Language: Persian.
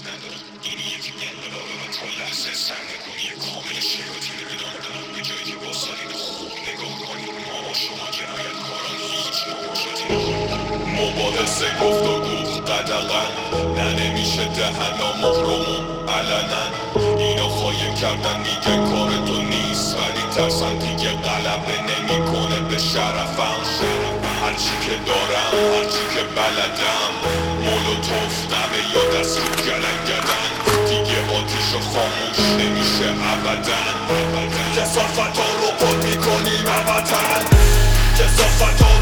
ندارم. این یکی انقلابه و تو لحظه سرنگونی کامل شیاطی نمیداندم. یه جایی که با سالید خوب نگاه کنیم ما با شما جنایتکاران هیچ مماشاتی نداریم. مباحثه گفتگو قدغن نه نمیشه دهنا مهرمون علنا. اینا خواهیم کردن میگن کار تو نیست ولی ترسن دیگه غلبه نمیکنه به شرفم. هرچی که دارم هرچی که بلدم مولوتوف نمه یا دست رو گلنگدن. دیگه آتیشو خاموش نمیشه ابدا. کسافت ها رو پر میکنیم ابدا. کسافت ها